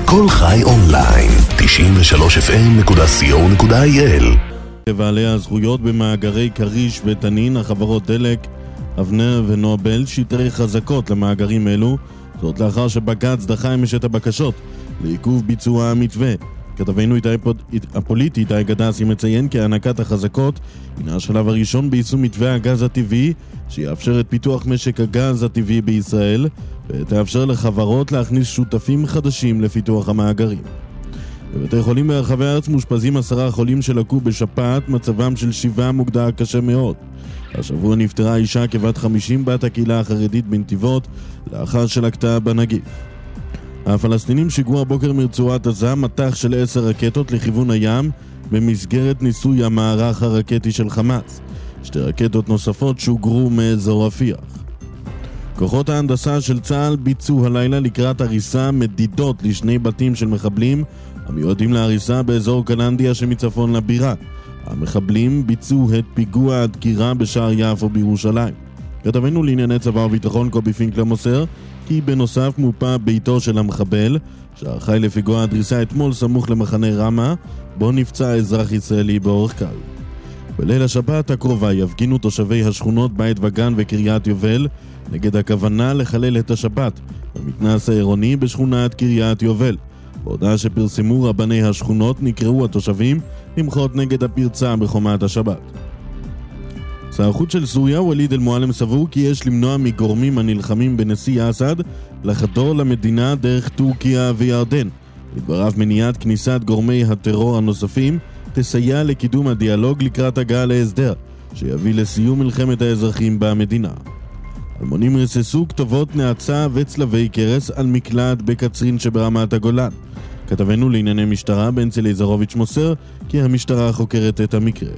כל חי אונליין, 93fm.co.il. בעלי הזכויות במאגרי קריש ותנין, החברות דלק, אבנר ונובל, שיטרי חזקות למאגרים אלו, זאת לאחר שבג"ץ דחה אמש את הבקשות לעיכוב ביצוע המתווה. כתבנו הפוליטי איתי גדסי מציין כי הענקת החזקות הינה השלב הראשון ביישום מתווה הגז הטבעי, שיאפשר את פיתוח משק הגז הטבעי בישראל ותאפשר לחברות להכניס שותפים חדשים לפיתוח המאגרים. בבתי חולים ברחבי הארץ מושפזים 10 חולים שלקו בשפעת, מצבם של 7 מוגדר קשה מאוד. השבוע נפטרה אישה כבת 50 בת הקהילה החרדית בנתיבות לאחר שלקתה בנגיף. הפלסטינים שיגרו הבוקר מרצועת עזה מטח של 10 רקטות לכיוון הים במסגרת ניסוי המערך הרקטי של חמאס. 2 רקטות נוספות שוגרו מאזור רפיח. כוחות ההנדסה של צה"ל ביצעו הלילה לקראת הריסה מדידות לשני בתים של מחבלים המיועדים להריסה באזור קלנדיה שמצפון לבירה. המחבלים ביצעו את פיגוע הדקירה בשער יפו בירושלים. כתבנו לענייני צבא וביטחון קובי פינקלר מוסר כי בנוסף מופה ביתו של המחבל שאחראי לפיגוע הדריסה אתמול סמוך למחנה רמה בו נפצע אזרח ישראלי באורח קל. בליל השבת הקרובה יפגינו תושבי השכונות בית וגן וקריית יובל נגד הכוונה לחלל את השבת במתנ"ס העירוני בשכונת קריית יובל. בהודעה שפרסמו רבני השכונות נקראו התושבים למחות נגד הפרצה בחומת השבת. שר החוץ של סוריה וליד אל-מועלם סבור כי יש למנוע מגורמים הנלחמים בנשיא אסד לחדור למדינה דרך טורקיה וירדן. לדבריו מניעת כניסת גורמי הטרור הנוספים תסייע לקידום הדיאלוג לקראת הגעה להסדר שיביא לסיום מלחמת האזרחים במדינה. אלמונים רססו כתובות נאצה וצלבי קרס על מקלט בקצרין שברמת הגולן. כתבנו לענייני משטרה בנצי ליזרוביץ' מוסר כי המשטרה חוקרת את המקרה.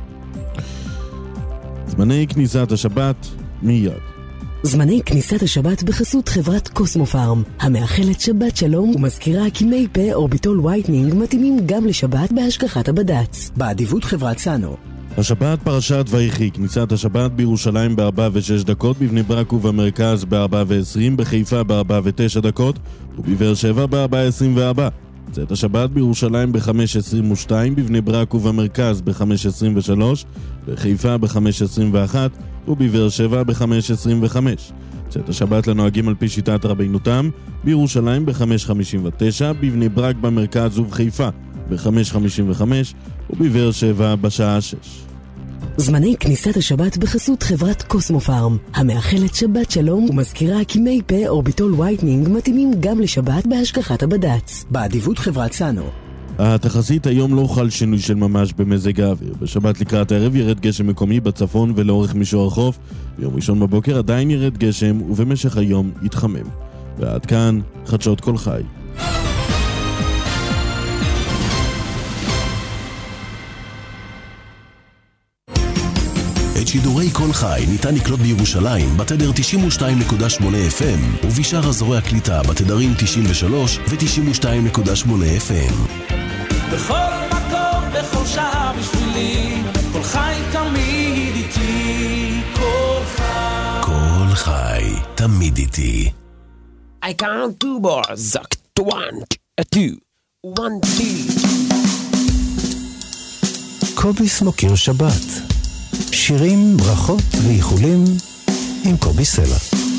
זמני כניסת השבת מיד. זמני כניסת השבת בחסות חברת קוסמופארם, המאחלת שבת שלום ומזכירה כי מי פה אורביטול וייטנינג מתאימים גם לשבת בהשגחת הבד"ץ. באדיבות חברת סאנו. השבת פרשת ויחי, כניסת השבת בירושלים ב-4:06, בבני ברק ובמרכז ב-4:20, בחיפה ב-4:09 ובבאר שבע ב-4:24. צאת השבת בירושלים ב-5:22, בבני ברק ובמרכז ב-5:23, בחיפה ב-5:21 ובבאר שבע ב-5:25. צאת השבת לנוהגים על פי שיטת רבינותם בירושלים ב-5:59, בבני ברק במרכז ובחיפה ב-5:55 ובבאר שבע בשעה 6. זמני כניסת השבת בחסות חברת קוסמופארם, המאחלת שבת שלום ומזכירה כי מי פה אורביטול וייטנינג מתאימים גם לשבת בהשגחת הבד"ץ. באדיבות חברת סאנו. התחזית היום לא חל שינוי של ממש במזג האוויר. בשבת לקראת הערב ירד גשם מקומי בצפון ולאורך מישור החוף. ביום ראשון בבוקר עדיין ירד גשם ובמשך היום יתחמם. ועד כאן חדשות כל חי. את שידורי כל חי ניתן לקלוט בירושלים בתדר 92.8 FM ובשאר אזורי הקליטה בתדרים 93 ו-92.8 FM. בכל מקום, בכל שעה בשבילי, כל חי תמיד איתי, כל חי. כל חי תמיד איתי. I count 2 bars, זק 1, 2, 1, 2. קובי סמוקר שבת. שירים, ברכות ואיחולים עם קובי סלע.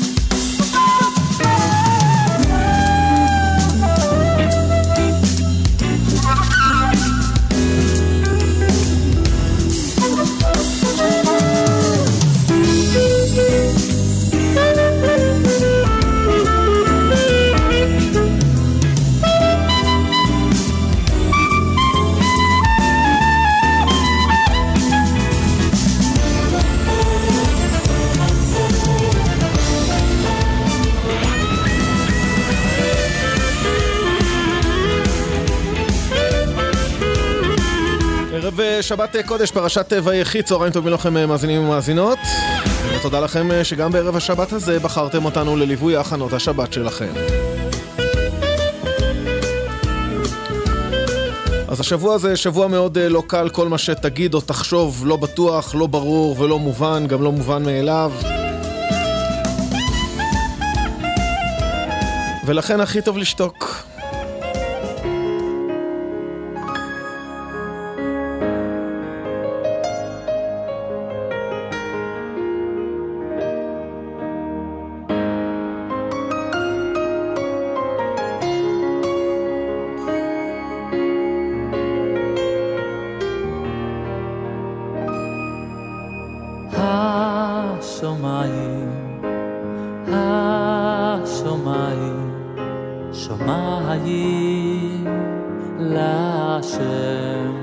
שבת קודש, פרשת ויחי, צהריים טובים לכם מאזינים ומאזינות. ותודה לכם שגם בערב השבת הזה בחרתם אותנו לליווי ההכנות השבת שלכם. אז השבוע הזה שבוע מאוד לא קל, כל מה שתגיד או תחשוב לא בטוח, לא ברור ולא מובן, גם לא מובן מאליו. ולכן הכי טוב לשתוק. shomayim Lashem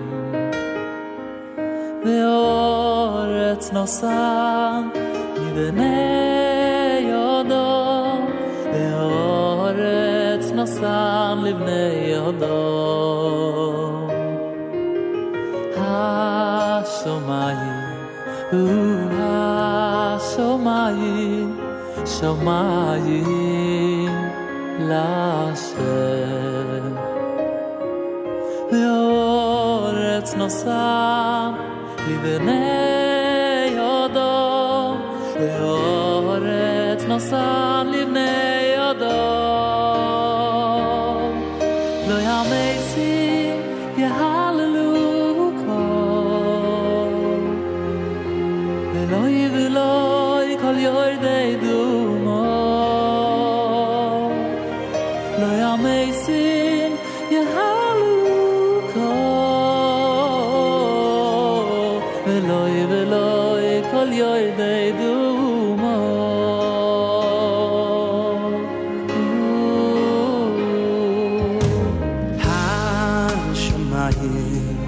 Ve'oretz nosan Livnei Yodom Ve'oretz nosan Livnei Yodom Ha-shomayim Ha-shomayim Shomayim Lashem Ve'oretz nosan Livnei Yodom Ve'oretz nosan Livnei Yodom Lo yamesim Yehalelu kol Ve'loi ve'loi kol yordei dumo Lo yamesim Yehalelu kol Ve'loi ve'loi kol yordei dumo Ha-shomayim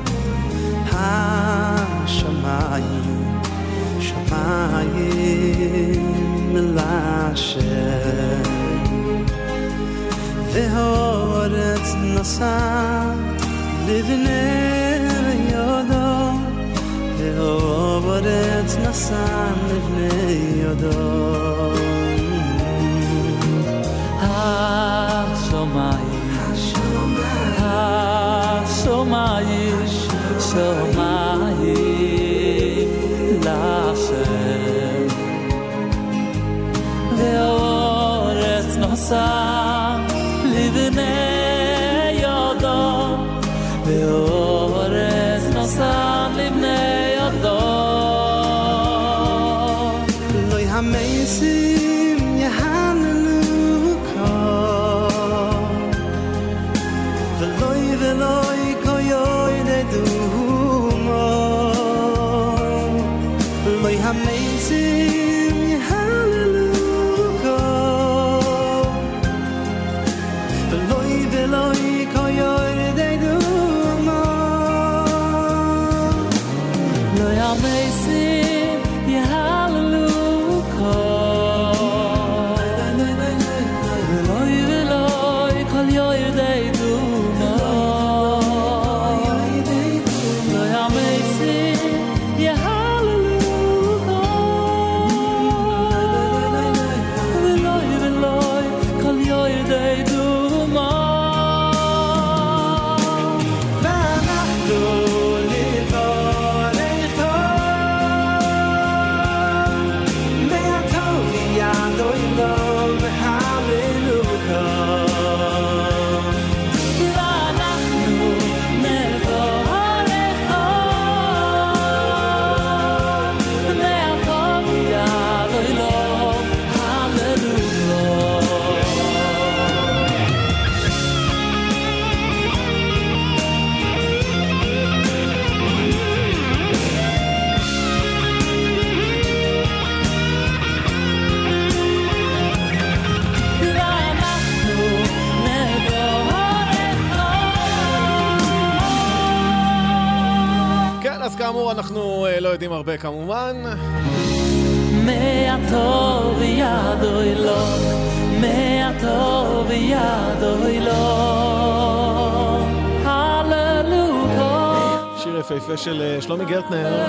Ha-shomayim Shomayim Lashem Ve'oretz nosan Livnei Yodom Ve'oretz nosan Livnei Yodom Ha-shomayim Ha-shomayim Shomayim Lashem Ve'oretz nosan Livnei Yodom Ve'oretz nosan Livnei Yodom Lo yamesim Yehalelu kol Ve'loi ve'loi kol yordei dumo Lo yamesim Yehalelu kol Ve'loi ve'loi kol yordei dumo Lo yamesim Yehalelu kol Ve'loi ve'loi kol yordei dumo Lo yamesim Yehalelu kol Ve'loi ve'loi kol yordei dumo Ve'anachnu livorecho Me'atov yado ilom Haleluya Ve'anachnu nevorecho Me'atov yado ilom Haleluya ואנחנו נבורך כן, אז כאמור אנחנו לא יודעים הרבה כמובן. מהטוב ידו אלוהים מהטוב ידו אלוהים הללויה שיר יפהפה של שלומי גרטנר.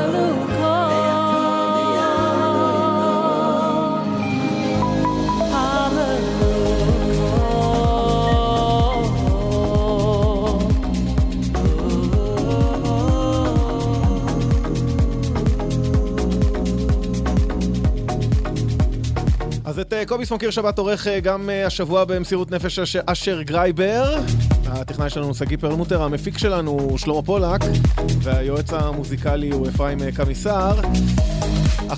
אז את קובי סמוקיר שבת עורך גם השבוע במסירות נפש אשר גרייבר. הטכנאי שלנו סגי פרלמוטר, המפיק שלנו שלמה פולק, והיועץ המוזיקלי הוא אפרים קמיסר. 1-952-92-93,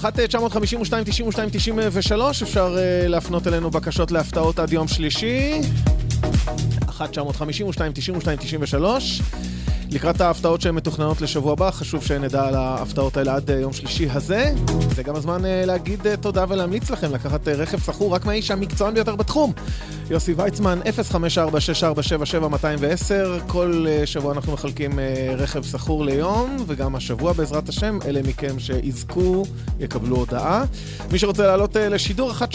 אפשר להפנות אלינו בקשות להפתעות עד יום שלישי. 1-952-92-93. לקראת ההפתעות שהן מתוכננות לשבוע הבא, חשוב שנדע על ההפתעות האלה עד יום שלישי הזה. זה גם הזמן להגיד תודה ולהמליץ לכם לקחת רכב סחור רק מהאיש המקצוען ביותר בתחום. יוסי ויצמן, 054-647-210. כל שבוע אנחנו מחלקים רכב סחור ליום, וגם השבוע בעזרת השם, אלה מכם שיזכו יקבלו הודעה. מי שרוצה לעלות לשידור, 1-952-92-93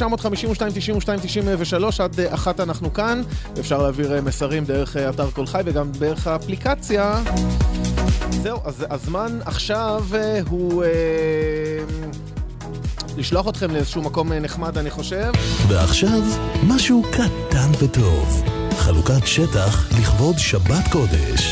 עד 1 אנחנו כאן. אפשר להעביר מסרים דרך אתר כל חי וגם דרך האפליקציה. זהו, אז הזמן עכשיו הוא לשלוח אתכם לאיזשהו מקום נחמד, אני חושב. ועכשיו, משהו קטן וטוב. חלוקת שטח לכבוד שבת קודש.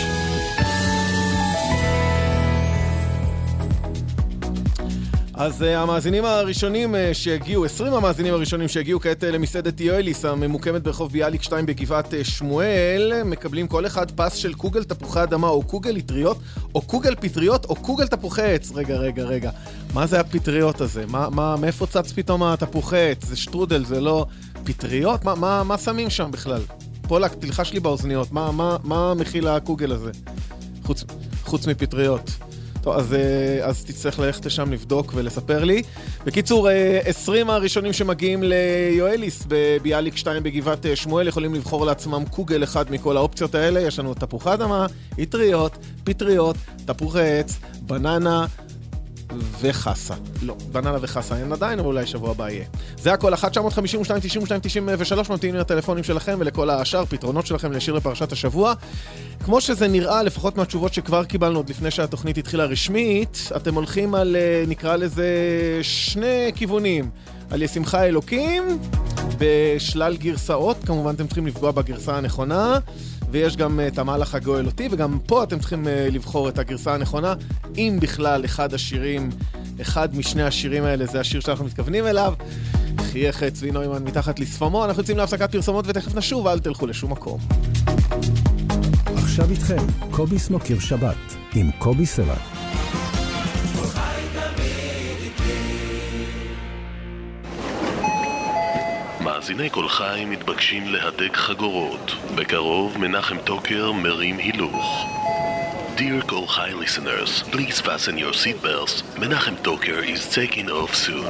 אז המאזינים הראשונים שהגיעו, 20 המאזינים הראשונים שהגיעו כעת למסעדת יואליס, הממוקמת ברחוב ביאליק 2 בגבעת שמואל, מקבלים כל אחד פס של קוגל תפוחי אדמה, או קוגל יטריות, או קוגל פטריות, או קוגל תפוחי עץ. רגע. מה זה הפטריות הזה? מאיפה צץ פתאום התפוחי עץ? זה שטרודל, זה לא פטריות? מה שמים שם בכלל? פולק, תלחש לי באוזניות. מה מכיל הקוגל הזה? חוץ מפטריות. טוב, אז תצטרך ללכת לשם לבדוק ולספר לי. בקיצור, 20 הראשונים שמגיעים ליואליס בביאליק 2 בגבעת שמואל יכולים לבחור לעצמם קוגל אחד מכל האופציות האלה. יש לנו תפוחי אדמה, יטריות, פטריות, תפוחי עץ, בננה וחסה. לא, בננה וחסה אין עדיין, אבל אולי שבוע הבא יהיה. זה הכל, 1-952-92-93, ממתינים לטלפונים שלכם ולכל השאר, פתרונות שלכם לשיר לפרשת השבוע. כמו שזה נראה, לפחות מהתשובות שכבר קיבלנו עוד לפני שהתוכנית התחילה רשמית, אתם הולכים על, נקרא לזה, שני כיוונים. על ישמחה אלוקים, בשלל גרסאות, כמובן אתם צריכים לפגוע בגרסה הנכונה, ויש גם את המהלך הגואל אותי, וגם פה אתם צריכים לבחור את הגרסה הנכונה, אם בכלל אחד משני השירים האלה זה השיר שאנחנו מתכוונים אליו. חייך צבי נוימן מתחת לשפמו. אנחנו יוצאים להפסקת פרסומות ותכף נשוב, אל תלכו לשום מקום. עכשיו איתכם, קובי סמוקר שבת, עם קובי סלע. מאזיני כל חי מתבקשים להדק חגורות. בקרוב מנחם טוקר מרים הילוך. Dear Kol Chai listeners, please fasten your seatbelts. Menachem Toker is taking off soon.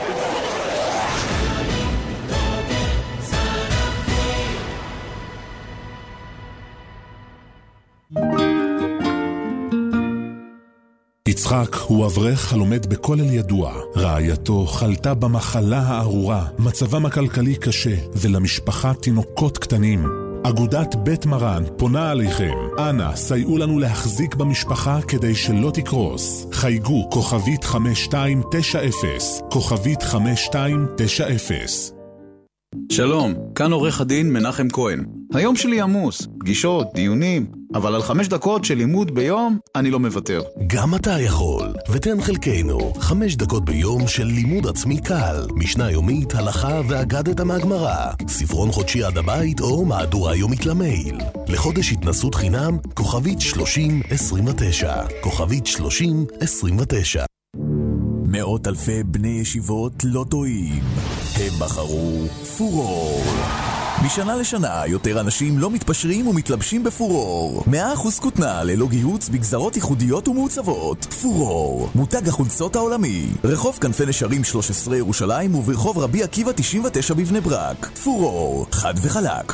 יצחק הוא אברך הלומד בכולל ידוע. רעייתו חלתה במחלה הארורה, מצבם הכלכלי קשה, ולמשפחה תינוקות קטנים. אגודת בית מרן פונה עליכם. אנא, סייעו לנו להחזיק במשפחה כדי שלא תקרוס. חייגו כוכבית 5290, כוכבית 5290. שלום, כאן עורך הדין מנחם כהן. היום שלי עמוס, פגישות, דיונים, אבל על 5 דקות של לימוד ביום אני לא מוותר. גם אתה יכול, ותן חלקנו 5 דקות ביום של לימוד עצמי קל, משנה יומית, הלכה ואגדת מהגמרא, ספרון חודשי עד הבית או מהדורה יומית למייל. לחודש התנסות חינם, כוכבית 3029, כוכבית 3029. מאות אלפי בני ישיבות לא טועים. הם בחרו פורור. משנה לשנה יותר אנשים לא מתפשרים ומתלבשים בפורור. 100% כותנה ללא גיהוץ בגזרות ייחודיות ומעוצבות. פורור, מותג החולצות העולמי. רחוב כנפי נשרים 13 ירושלים וברחוב רבי עקיבא 99 בבני ברק. פורור, חד וחלק.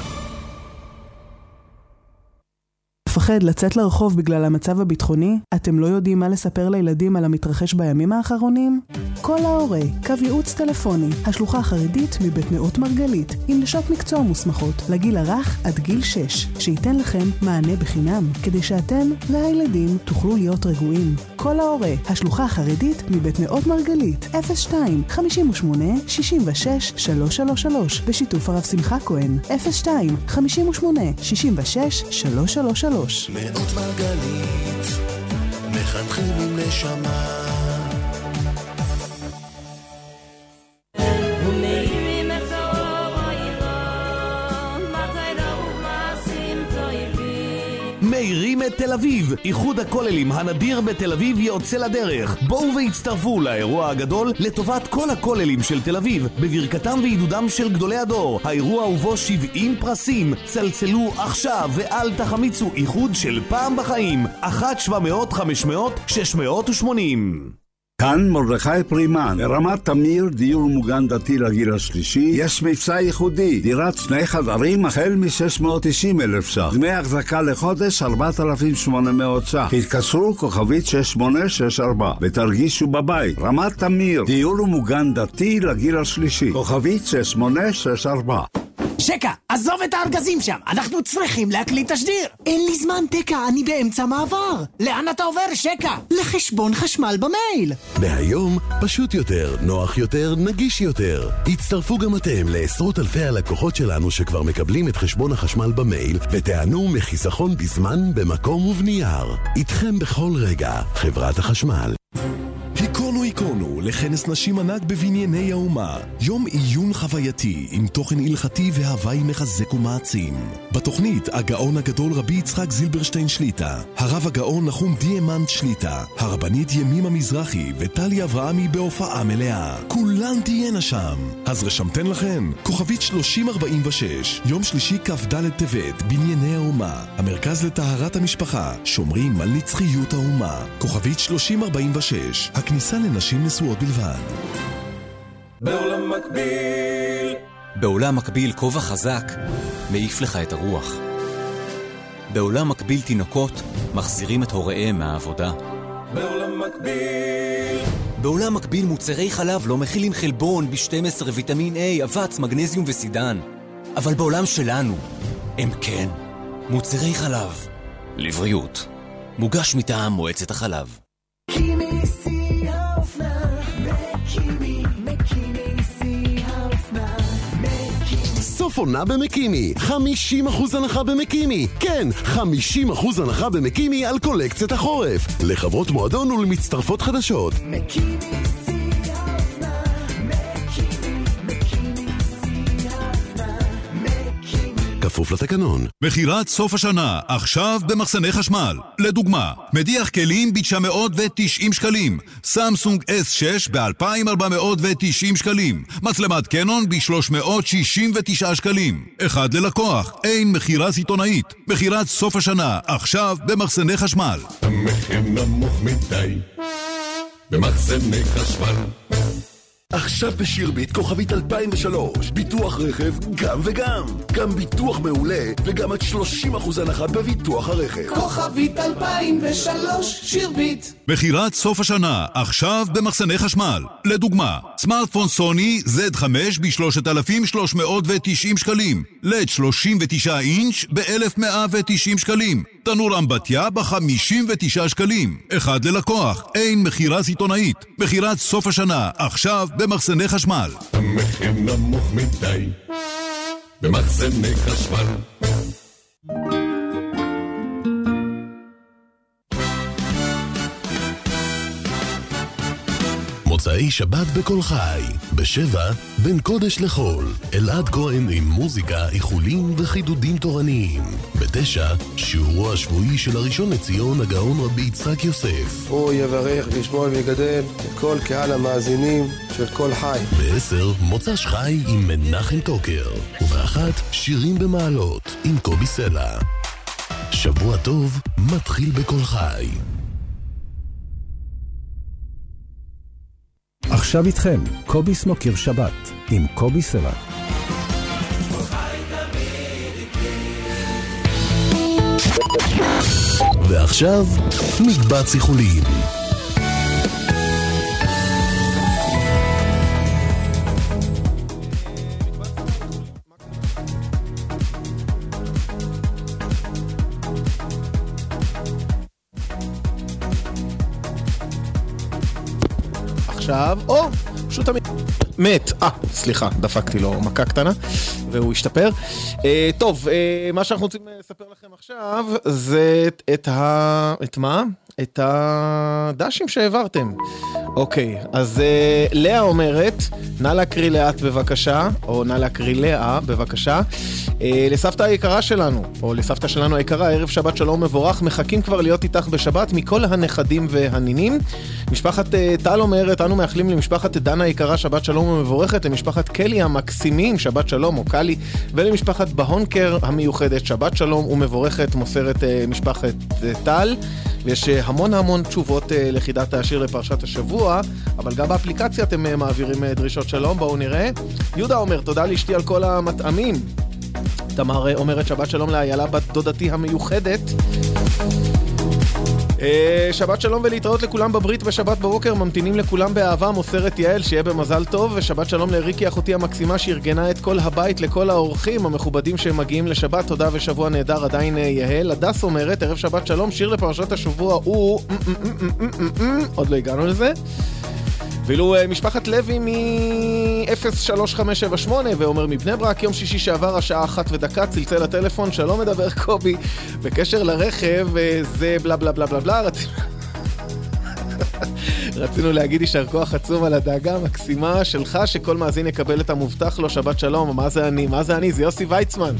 מפחד לצאת לרחוב בגלל המצב הביטחוני? אתם לא יודעים מה לספר לילדים על המתרחש בימים האחרונים? כל ההורה, קו ייעוץ טלפוני, השלוחה החרדית מבית נאות מרגלית, עם נשות מקצוע מוסמכות, לגיל הרך עד גיל 6, שייתן לכם מענה בחינם, כדי שאתם והילדים תוכלו להיות רגועים. כל ההורה, השלוחה החרדית מבית נאות מרגלית, 02 58 66 333, בשיתוף הרב שמחה כהן, 02 58 66 333. מאות מרגלית, מחנכים עם נשמה. מאירים את תל אביב. איחוד הכוללים הנדיר בתל אביב יוצא לדרך. בואו והצטרפו לאירוע הגדול לטובת כל הכוללים של תל אביב, בברכתם ועידודם של גדולי הדור. האירוע ובו 70 פרסים. צלצלו עכשיו ואל תחמיצו, איחוד של פעם בחיים. 1-700-500-680. כאן מרדכי פרימן, ברמת תמיר, דיור מוגן דתי לגיל השלישי. יש מבצע ייחודי, דירת 2 חדרים החל מ-690,000 ש"ח. דמי החזקה לחודש 4,800 ש"ח. התקשרו כוכבית 6864 ותרגישו בבית. רמת תמיר, דיור מוגן דתי לגיל השלישי. כוכבית 6864. שקה, עזוב את הארגזים שם, אנחנו צריכים להקליט תשדיר. אין לי זמן, תקה, אני באמצע מעבר. לאן אתה עובר, שקה? לחשבון חשמל במייל. מהיום, פשוט יותר, נוח יותר, נגיש יותר. הצטרפו גם אתם לעשרות אלפי הלקוחות שלנו שכבר מקבלים את חשבון החשמל במייל, ותענו מחיסכון בזמן, במקום ובנייר. איתכם בכל רגע, חברת החשמל. היכונו לכנס נשים ענק בבנייני האומה. יום עיון חווייתי עם תוכן הלכתי והוואי מחזק ומעצים. בתוכנית הגאון הגדול רבי יצחק זילברשטיין שליטה, הרב הגאון נחום דיאמנט שליטה, הרבנית ימימה מזרחי וטלי אברהמי בהופעה מלאה. כולן תהיינה שם. אז רשמתן לכן, כוכבית 3046, יום שלישי כ"ד טבת, בנייני האומה. המרכז לטהרת המשפחה, שומרים על נצחיות האומה. כוכבית 3046, הכניסה לנשים נשואות בלבד. בעולם מקביל. בעולם מקביל כובע חזק מעיף לך את הרוח. בעולם מקביל תינוקות מחזירים את הוריהם מהעבודה. בעולם מקביל. בעולם מקביל מוצרי חלב לא מכילים חלבון, ב12, ויטמין A, אבץ, מגנזיום וסידן. אבל בעולם שלנו הם כן מוצרי חלב לבריאות. מוגש מטעם מועצת החלב. סוף עונה במקימי, 50% הנחה במקימי. כן, 50% הנחה במקימי על קולקציית החורף. לחברות מועדון ולמצטרפות חדשות. מקימי כפוף לתקנון. מחירת סוף השנה, עכשיו במחסני חשמל. לדוגמה, מדיח כלים ב-990 שקלים, סמסונג S6 ב-2,490 שקלים, מצלמת קנון ב-369 שקלים. אחד ללקוח, אין מחירה סיטונאית. מחירת סוף השנה, עכשיו במחסני חשמל. המחיר נמוך מדי במחסני חשמל. עכשיו בשירביט כוכבית 2003, ביטוח רכב גם וגם. גם ביטוח מעולה וגם עד 30% הנחה בביטוח הרכב. כוכבית 2003, שירביט. מחירת סוף השנה, עכשיו במחסני חשמל. לדוגמה, סמארטפון סוני Z5 ב-3,390 שקלים, לד 39 אינץ' ב-1,190 שקלים, תנור אמבטיה ב-59 שקלים. אחד ללקוח, אין מחירה סיטונאית. מחירת סוף השנה, עכשיו במחסני חשמל. המחיר נמוך מדי במחסני חשמל. מוצאי שבת בכל חי, ב7 בין קודש לחול, אלעד כהן עם מוזיקה, איחולים וחידודים תורניים. ב9 שיעורו השבועי של הראשון לציון הגאון רבי יצחק יוסף. הוא יברך וישמור ויגדל את כל קהל המאזינים של כל חי. ב10 מוצ"ש חי עם מנחם טוקר, וב1 שירים במעלות עם קובי סלע. שבוע טוב מתחיל בכל חי. עכשיו איתכם, קובי סמוקר שבת, עם קובי סלע. ועכשיו, מקבץ איחולים. עכשיו, פשוט מת. סליחה, דפקתי לו מכה קטנה, והוא השתפר. טוב, מה שאנחנו רוצים לספר לכם עכשיו, זה את מה? את הדשים שהעברתם. אוקיי, אז לאה אומרת, נא להקריא לאט בבקשה, או נא להקריא לאה בבקשה, לסבתא היקרה שלנו, או לסבתא שלנו היקרה, ערב שבת שלום מבורך, מחכים כבר להיות איתך בשבת מכל הנכדים והנינים. משפחת טל אומרת, אנו מאחלים למשפחת דנה היקרה שבת שלום ומבורכת, למשפחת קלי המקסימים שבת שלום או קלי, ולמשפחת בהונקר המיוחדת שבת שלום ומבורכת, מוסרת משפחת טל. ויש המון תשובות לחידת השיר לפרשת השבוע, אבל גם באפליקציה אתם מעבירים דרישות שלום. בואו נראה. יהודה אומר, תודה לאשתי על כל המטעמים. תמר אומרת, שבת שלום לאיילה בת דודתי המיוחדת. שבת שלום ולהתראות לכולם בברית בשבת בבוקר, ממתינים לכולם באהבה, מוסרת יעל, שיהיה במזל טוב. ושבת שלום לריקי אחותי המקסימה שארגנה את כל הבית לכל האורחים המכובדים שמגיעים לשבת. תודה ושבוע נהדר עדיין יהל. הדס אומרת, ערב שבת שלום, שיר לפרשת השבוע הוא עוד לא הגענו לזה. ואילו משפחת לוי מ-03578 ואומר מבני ברק, יום שישי שעבר השעה 1:01 צלצל הטלפון, שלום מדבר קובי, בקשר לרכב זה בלה בלה בלה בלה בלה. רצינו להגיד יישר כוח עצום על הדאגה המקסימה שלך שכל מאזין יקבל את המובטח לו. שבת שלום. מה זה אני? זה יוסי ויצמן.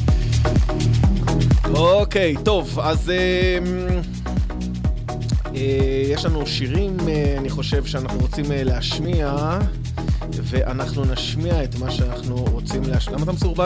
אוקיי, טוב, אז יש לנו שירים, אני חושב שאנחנו רוצים להשמיע, ואנחנו נשמיע את מה שאנחנו רוצים להשמיע. למה אתה מסורבל?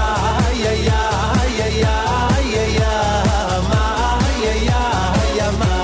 Yeah.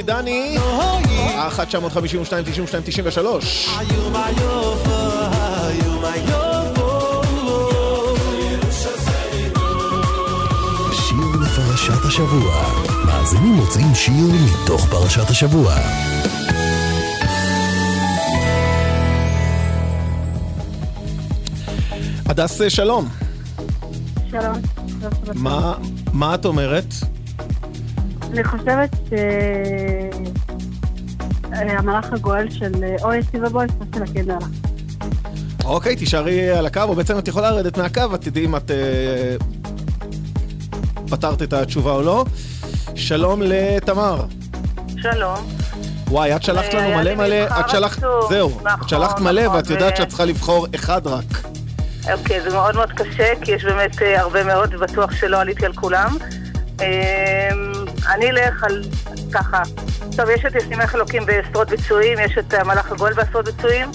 דני, 1-952-92-93. שיר לפרשת השבוע. מאזינים מוצאים שיר מתוך פרשת השבוע. הדס, שלום. שלום. מה את אומרת? אני חושבת שהמלאך הגואל של אוי סיבבוי של הקנדלה. אוקיי, תישארי על הקו, או בעצם את יכולה לרדת מהקו, את תדעי אם את פתרת את התשובה או לא. שלום לתמר. שלום. וואי, את שלחת לנו מלא, את שלחת, זהו, את שלחת מלא ואת יודעת שאת צריכה לבחור אחד רק. אוקיי, זה מאוד מאוד קשה, כי יש באמת הרבה מאוד, ובטוח שלא עליתי על כולם. אני אלך על ככה. טוב, יש את ישימך אלוקים בעשרות ביצועים, יש את המלאך הגואל בעשרות ביצועים.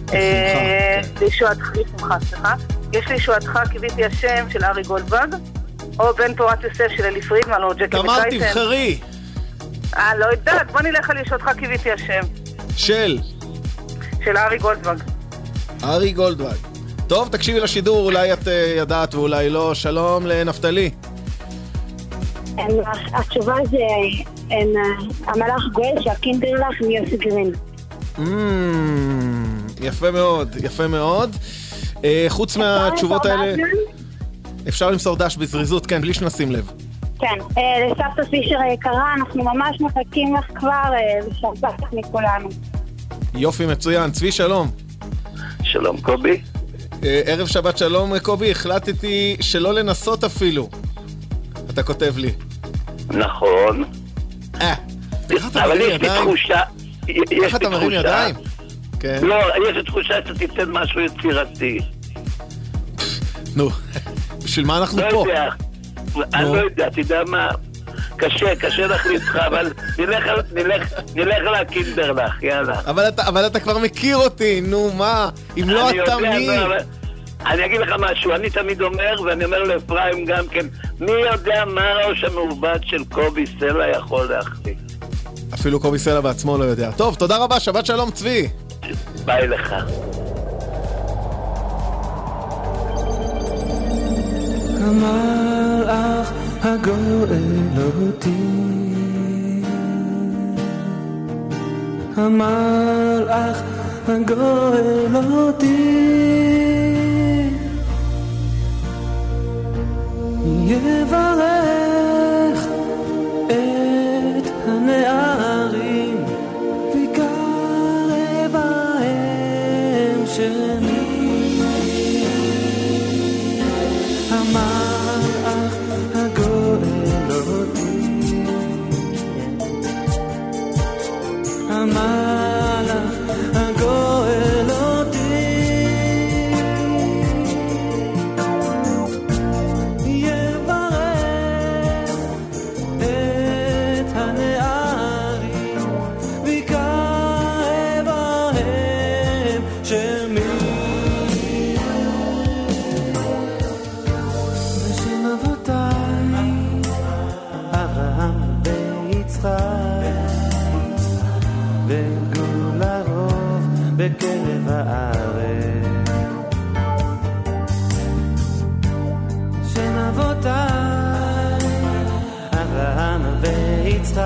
יש לי ישועתך קיוויתי השם של ארי גולדברג, או בן תורת יוסף של אלי פרידמן, או ג'קי תמר, תבחרי. לא יודעת, בוא נלך על ישועתך קיוויתי השם. של ארי גולדברג. ארי גולדברג. טוב, תקשיבי לשידור, אולי את ידעת ואולי לא. שלום לנפתלי. התשובה זה המלאך גואל של הקינדרלך מיוסי גרין. יפה מאוד, יפה מאוד. חוץ מהתשובות האלה, אפשר למסור דש בזריזות, כן, בלי שנשים לב. כן, לסבתא פישר היקרה, אנחנו ממש מחכים לך כבר לשבת מכולנו. יופי, מצוין. צבי, שלום. שלום, קובי. ערב שבת שלום, קובי. החלטתי שלא לנסות אפילו. אתה כותב לי. נכון. אבל יש לי תחושה... איך אתה מרים ידיים? לא, יש לי תחושה שאתה תיתן משהו יצירתי. נו, בשביל מה אנחנו פה? אני לא יודע, אתה יודע מה? קשה להחליט לך, אבל נלך לקינדרלך, יאללה. אבל אתה כבר מכיר אותי, נו מה? אם לא אתה מי? אני אגיד לך משהו, אני תמיד אומר, ואני אומר לאפרים גם כן, מי יודע מה הראש המעובד של קובי סלע יכול להחליט? אפילו קובי סלע בעצמו לא יודע. טוב, תודה רבה, שבת שלום צבי. ביי לך. המלאך הגואל אותי, המלאך הגואל אותי, יברך את הנערים ויקרב בהם שמי. המלאך הגואל אותי, המלאך הגואל אותי, יברך את הנערים ויקרב בהם שמי. בשם אבותיי אברהם ויצחק וגאו לרוב בקרב הארץ. שם אבותיי אברהם ויצחק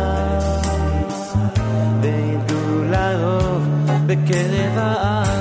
וגאו לרוב בקרב הארץ.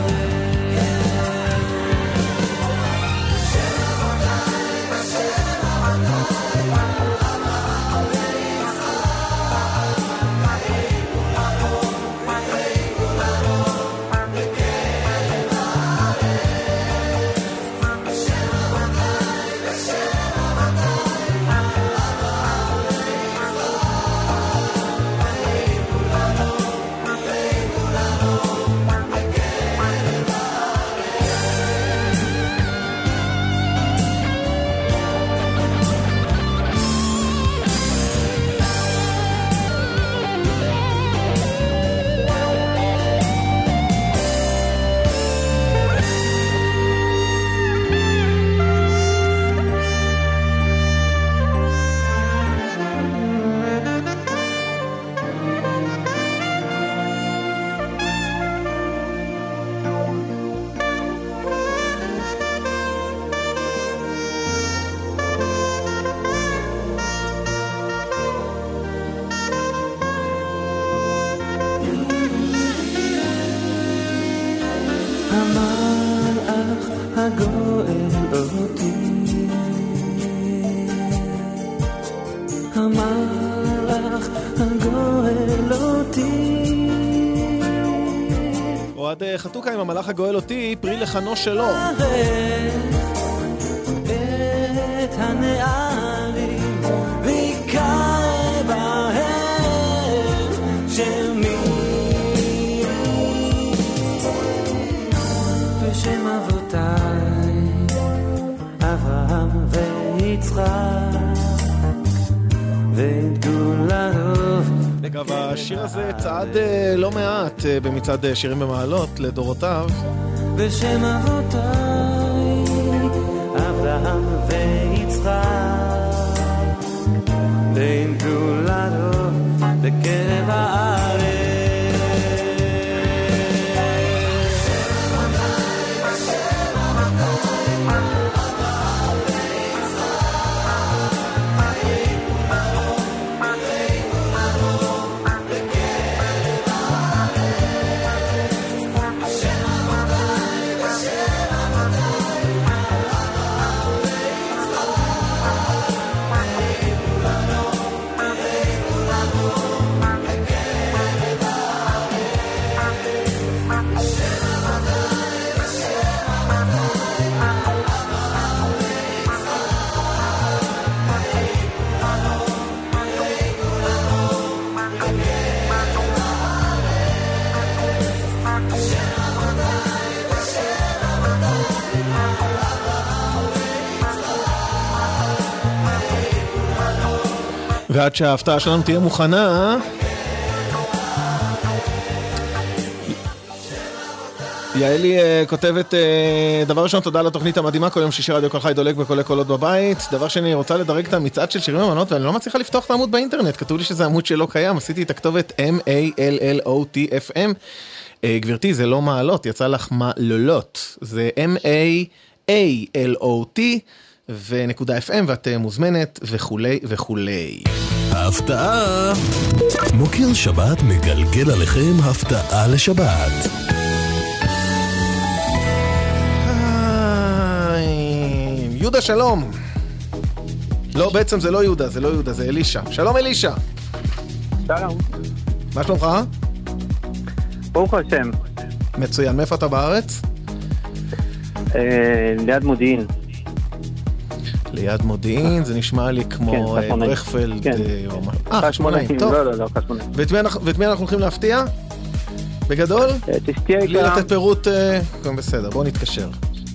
המלאך הגואל אותי, המלאך הגואל אותי. אוהד חתוקה עם המלאך הגואל אותי, פרי לחנו שלו. את הנערים ויקרא בהם שמי, בשם אבותיי אברהם ויצחק ואת גאולתו. אגב, השיר הזה צעד לא מעט במצעד שירים במעלות לדורותיו. בשם אבותיי אברהם ויצחק בין גאולתו בקרב הארץ. ועד שההפתעה שלנו תהיה מוכנה, יעלי כותבת, דבר ראשון, תודה לתוכנית המדהימה, כל יום שישי רדיו כל חי דולק בקולי קולות בבית. דבר שני, רוצה לדרג את המצעד של שירים ומנות, ואני לא מצליחה לפתוח את העמוד באינטרנט, כתוב לי שזה עמוד שלא קיים, עשיתי את הכתובת MALLOTFM. גברתי, זה לא מעלות, יצא לך מעלולות, זה MAALOT ונקודה FM, ואת מוזמנת וכולי וכולי. ההפתעה. מוקיר שבת מגלגל עליכם הפתעה לשבת. יהודה, שלום. לא, בעצם זה לא יהודה, זה לא יהודה, זה אלישה. שלום אלישה. שלום. מה שלומך? ברוך השם. מצוין, מאיפה אתה בארץ? ליד מודיעין. ליד מודיעין, זה נשמע לי כמו ברכפלד או מה. חשמונאים, טוב. לא, חשמונאים. ואת מי אנחנו הולכים להפתיע? בגדול? תשתיע בלי לתת פירוט, בסדר, בואו נתקשר.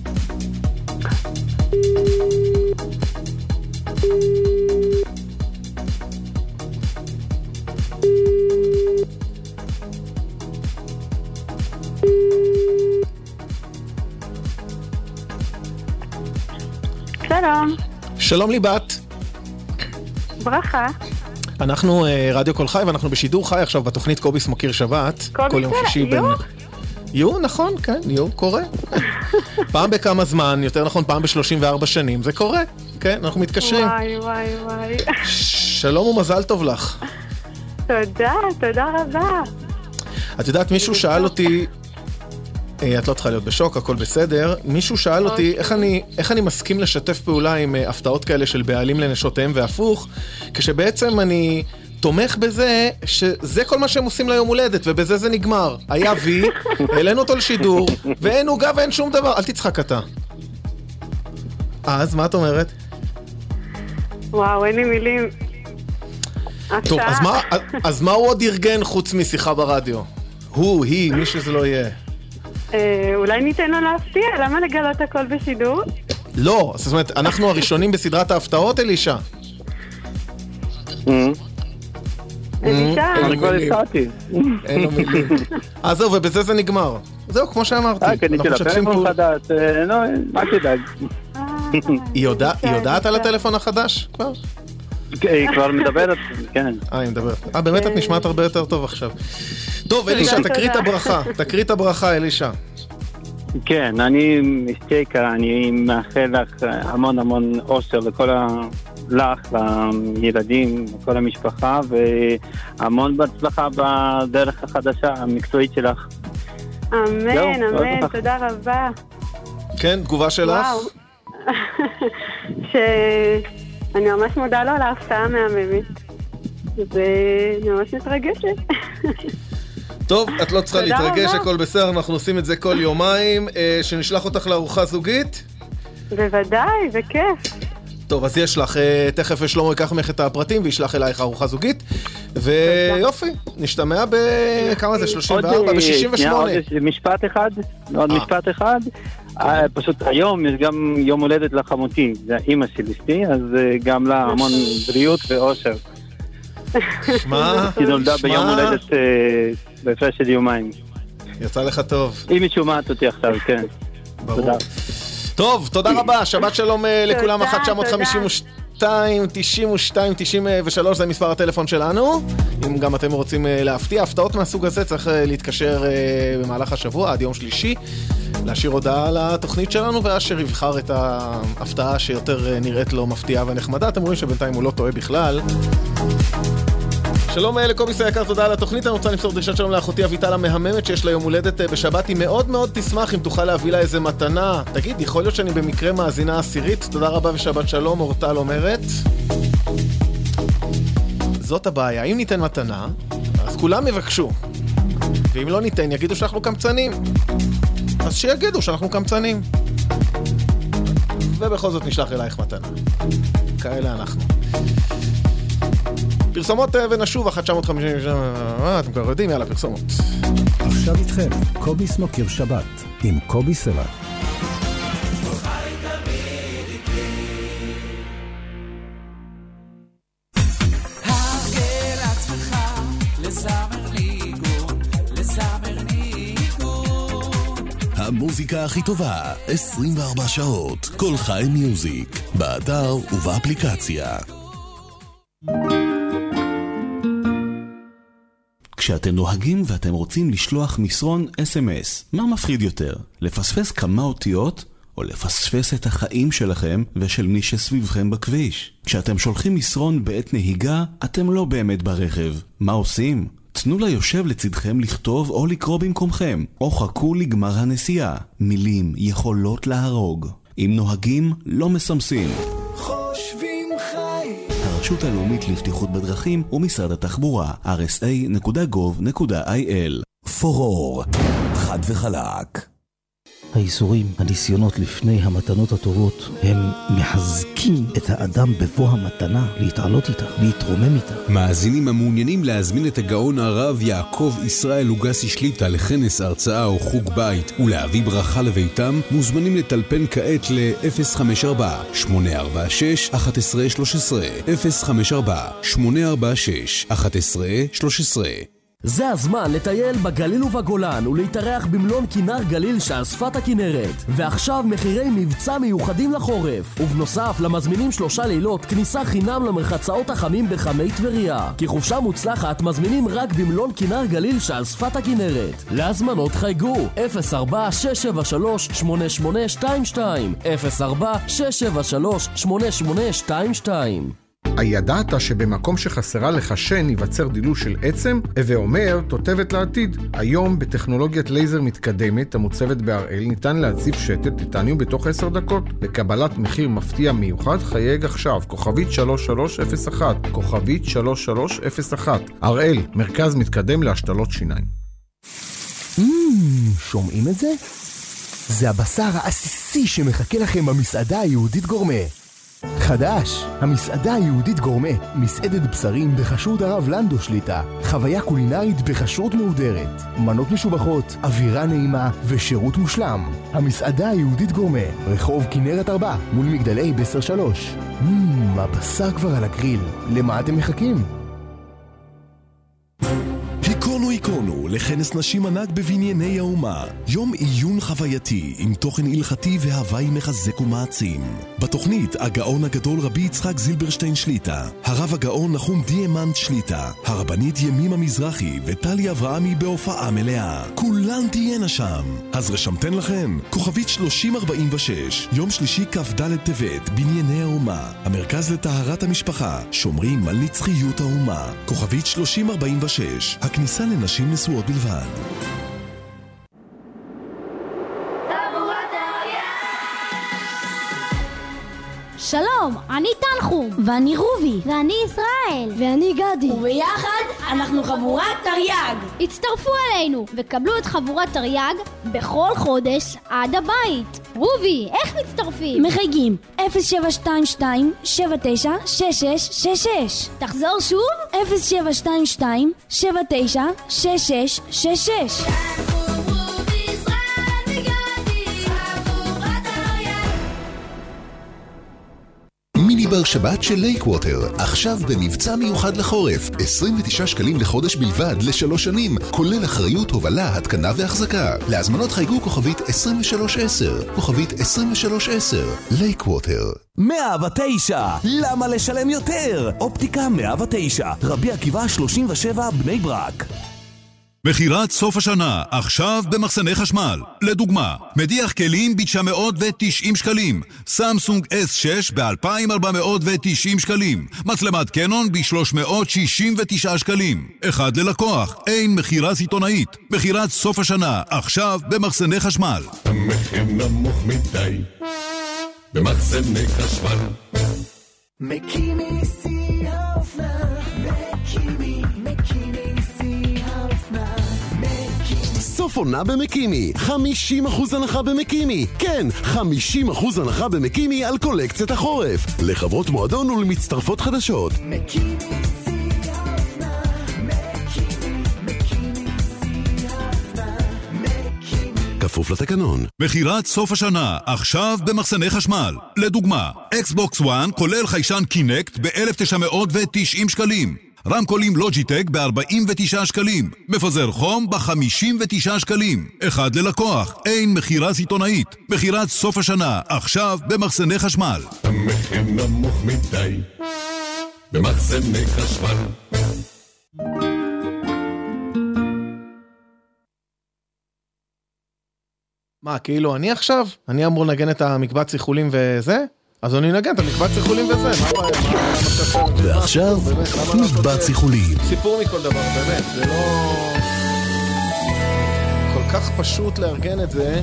שלום. שלום ליבת. ברכה. אנחנו רדיו כל חי, ואנחנו בשידור חי עכשיו בתוכנית קוביס מוקיר שבת. כל יום שישי בין... יו, נכון, כן, יו, קורה. פעם בכמה זמן, יותר נכון פעם ב-34 שנים, זה קורה. כן, אנחנו מתקשרים. וואי. שלום ומזל טוב לך. תודה רבה. את יודעת, מישהו שאל אותי, את לא צריכה להיות בשוק, הכל בסדר, מישהו שאל אותי איך אני מסכים לשתף פעולה עם הפתעות כאלה של בעלים לנשותיהם והפוך, כשבעצם אני תומך בזה שזה כל מה שהם עושים ליום הולדת, ובזה זה נגמר. היה וי, העלינו אותו לשידור, ואין עוגה ואין שום דבר. אל תצחק אתה. אז מה את אומרת? וואו, אין לי מילים. טוב, אז מה הוא עוד ארגן חוץ משיחה ברדיו? הוא, היא, מי שזה לא יהיה. אולי ניתן לו להפתיע, למה לגלות הכל בשידור? לא, זאת אומרת, אנחנו הראשונים בסדרת ההפתעות, אלישה. אלישה? אני כבר הפתעתי. אין לו מילים. אז זהו, ובזה זה נגמר. זהו, כמו שאמרתי. קניתי לה טלפון חדש, לא, מה תדאג. היא יודעת על הטלפון החדש כבר? היא כבר מדברת, כן. היא מדברת. באמת את נשמעת הרבה יותר טוב עכשיו. טוב, אלישה, תקריא את הברכה, אלישה. כן, אני משתיקה, אני מאחל לך המון המון אושר לך, לילדים, לכל המשפחה, והמון בהצלחה בדרך החדשה, המקצועית שלך. אמן, אמן, תודה רבה. כן, תגובה שלך? שאני ממש מודה לו על ההפתעה המהממת. ואני ממש מתרגשת. טוב, את לא צריכה להתרגש, הכל בסדר, אנחנו עושים את זה כל יומיים. שנשלח אותך לארוחה זוגית? בוודאי, זה כיף. טוב, אז יש לך, תכף שלמה ייקח ממך את הפרטים וישלח אלייך ארוחה זוגית. ויופי, נשתמע בכמה זה? 34? ב-68. עוד משפט אחד, עוד משפט אחד. פשוט היום יש גם יום הולדת לחמותי, זה אמא של אשתי, אז גם לה המון בריאות ואושר. שמע? היא נולדה ביום הולדת בהפרש של יומיים. יצא לך טוב. אם היא שומעת אותי עכשיו, כן. ברור. טוב, תודה רבה, שבת שלום לכולם. 1-952-92-93 זה מספר הטלפון שלנו. אם גם אתם רוצים להפתיע הפתעות מהסוג הזה, צריך להתקשר במהלך השבוע עד יום שלישי, להשאיר הודעה על התוכנית שלנו, ואשר יבחר את ההפתעה שיותר נראית לו מפתיעה ונחמדה. אתם רואים שבינתיים הוא לא טועה בכלל. שלום לקוביס היקר, תודה על התוכנית. אני רוצה למסור דרישת שלום לאחותי אביטל המהממת שיש לה יום הולדת בשבת. היא מאוד מאוד תשמח אם תוכל להביא לה איזה מתנה. תגיד, יכול להיות שאני במקרה מאזינה עשירית? תודה רבה ושבת שלום. אורטל אומרת, זאת הבעיה, אם ניתן מתנה אז כולם יבקשו, ואם לא ניתן יגידו שאנחנו קמצנים, אז שיגידו שאנחנו קמצנים, ובכל זאת נשלח אלייך מתנה. כאלה אנחנו. פרסומות ונשוב 1-950, אתם כבר יודעים, יאללה פרסומות. עכשיו איתכם קובי סמוקר שבת עם קובי סלע. המוזיקה הכי טובה 24 שעות, כל חי מיוזיק, באתר ובאפליקציה. כשאתם נוהגים ואתם רוצים לשלוח מסרון SMS, מה מפחיד יותר? לפספס כמה אותיות או לפספס את החיים שלכם ושל מי שסביבכם בכביש? כשאתם שולחים מסרון בעת נהיגה, אתם לא באמת ברכב. מה עושים? תנו ליושב לצדכם לכתוב או לקרוא במקומכם, או חכו לגמר הנסיעה. מילים יכולות להרוג. אם נוהגים, לא מסמסים. חושבים חי. הרשות הלאומית לבטיחות בדרכים ומשרד התחבורה, rsa.gov.il. פורור, חד וחלק. האיסורים, הניסיונות לפני המתנות הטובות, הם מחזקים את האדם בבוא המתנה, להתעלות איתה, להתרומם איתה. מאזינים המעוניינים להזמין את הגאון הרב יעקב ישראל לוגסי שליטה לכנס הרצאה או חוג בית ולהביא ברכה לביתם, מוזמנים לטלפן כעת ל-054-846-1113 054-846-1113. זה הזמן לטייל בגליל ובגולן ולהתארח במלון כינר גליל שעל שפת הכנרת. ועכשיו מחירי מבצע מיוחדים לחורף. ובנוסף למזמינים 3 לילות כניסה חינם למרחצאות החמים בחמי טבריה. כי חופשה מוצלחת מזמינים רק במלון כינר גליל שעל שפת הכנרת. להזמנות חייגו 04-673-8822 04-673-8822. הידעת שבמקום שחסרה לך שן ייווצר דילול של עצם? הווה אומר, תותבת לעתיד. היום בטכנולוגיית לייזר מתקדמת המוצבת בהראל ניתן להציב שתל טיטניום בתוך 10 דקות. לקבלת מחיר מפתיע מיוחד חייג עכשיו, כוכבית 3301, כוכבית 3301. הראל, מרכז מתקדם להשתלות שיניים. שומעים את זה? זה הבשר העסיסי שמחכה לכם במסעדה היהודית גורמה. חדש, המסעדה היהודית גורמה, מסעדת בשרים בחשרות הרב לנדו שליטה, חוויה קולינרית בחשרות מהודרת, מנות משובחות, אווירה נעימה ושירות מושלם. המסעדה היהודית גורמה, רחוב כנרת 4 מול מגדלי בסר 3. הבשר כבר על הגריל, למה אתם מחכים? היכונו לכנס נשים ענק בבנייני האומה, יום עיון חווייתי עם תוכן הלכתי והוואי מחזק ומעצים. בתוכנית הגאון הגדול רבי יצחק זילברשטיין שליטה, הרב הגאון נחום דיאמנט שליטה, הרבנית ימימה מזרחי וטלי אברהמי בהופעה מלאה. כולן תהיינה שם, אז רשמתן לכן, כוכבית 3046, יום שלישי כ"ד טבת, בנייני האומה, המרכז לטהרת המשפחה, שומרים על נצחיות האומה. כוכבית 3046, הכניסה לנשים נשואות בלבד. שלום, אני תנחום. ואני רובי. ואני ישראל. ואני גדי. וביחד אנחנו חבורת תרי"ג. הצטרפו אלינו וקבלו את חבורת תרי"ג בכל חודש עד הבית. רובי, איך מצטרפים? מחייגים 0722-796666. תחזור שוב? 0722-796666. מיני בר שבת של לייקווטר, עכשיו במבצע מיוחד לחורף, 29 שקלים לחודש בלבד ל3 שנים, כולל אחריות, הובלה, התקנה והחזקה. להזמנות חייגו כוכבית 2310, כוכבית 2310, לייקווטר. 109, למה לשלם יותר? אופטיקה 109, רבי עקיבא 37 בני ברק. מחירת סוף השנה, עכשיו במחסני חשמל. לדוגמה, מדיח כלים ב-990 שקלים, סמסונג S6 ב-2,490 שקלים, מצלמת קנון ב-369 שקלים. אחד ללקוח, אין מחירה סיטונאית. מחירת סוף השנה, עכשיו במחסני חשמל. המחיר נמוך מדי, במחסני חשמל. מקימי שיא האופנה, מקימי שיא האופנה. סוף עונה במקימי, 50% הנחה במקימי. כן, 50% הנחה במקימי על קולקציית החורף, לחברות מועדון ולמצטרפות חדשות. מקימי שיא האופנה, מקימי שיא האופנה, מקימי. כפוף לתקנון. מחירת סוף השנה, עכשיו במחסני חשמל. לדוגמה, אקסבוקס 1 כולל חיישן קינקט ב-1,990 שקלים. רמקולים לוג'יטק ב-49 שקלים. מפזר חום ב-59 שקלים. אחד ללקוח, אין מחירה סיטונאית. מחירת סוף השנה, עכשיו במחסני חשמל. המחיר נמוך מדי, במחסני חשמל. מה, כאילו אני עכשיו? אני אמור לנגן את המקבץ סיכולים וזה? אז אני נגן את המקבץ סיכולים וזה, מה הבעיה? ועכשיו, מקבץ סיכולים. סיפור מכל דבר, באמת, זה לא... כל כך פשוט לארגן את זה.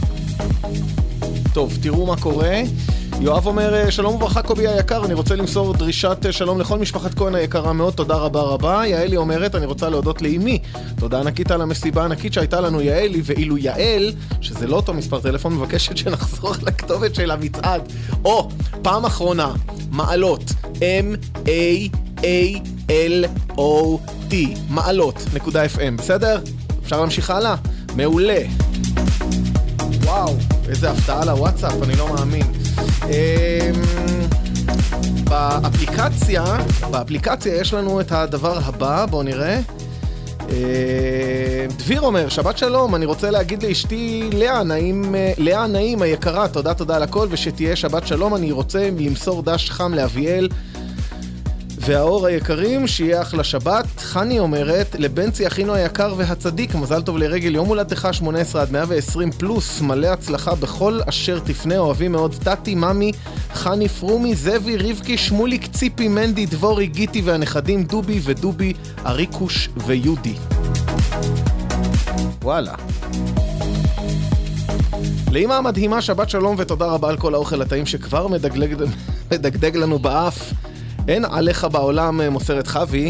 טוב, תראו מה קורה. יואב אומר, שלום וברכה קובי היקר, אני רוצה למסור דרישת שלום לכל משפחת כהן היקרה מאוד, תודה רבה רבה. יעלי אומרת, אני רוצה להודות לאמי, תודה ענקית על המסיבה הענקית שהייתה לנו יעלי, ואילו יעל, שזה לא אותו מספר טלפון, מבקשת שנחזור לכתובת של המצעד. או, פעם אחרונה, מעלות, M-A-A-L-O-T, מעלות.fm, בסדר? אפשר להמשיך הלאה? מעולה. וואו, איזה הפתעה לוואטסאפ, אני לא מאמין. באפליקציה יש לנו את הדבר הבא, בואו נראה. דביר אומר, שבת שלום, אני רוצה להגיד לאשתי לאה נעים היקרה, תודה על הכל, ושתהיה שבת שלום. אני רוצה למסור דש חם לאביאל והאור היקרים, שיהיה אחלה שבת. חני אומרת, לבנצי אחינו היקר והצדיק, מזל טוב לרגל יום הולדתך 18 עד 120 פלוס, מלא הצלחה בכל אשר תפנה, אוהבים מאוד טאטי, ממי, חני, פרומי, זבי, רבקי, שמוליק, ציפי, מנדי, דבורי, גיטי והנכדים דובי ודובי, אריקוש ויהודי. וואלה. לאמא המדהימה, שבת שלום ותודה רבה על כל האוכל הטעים שכבר מדגדג לנו באף. אין עליך בעולם, מוסרת חווי.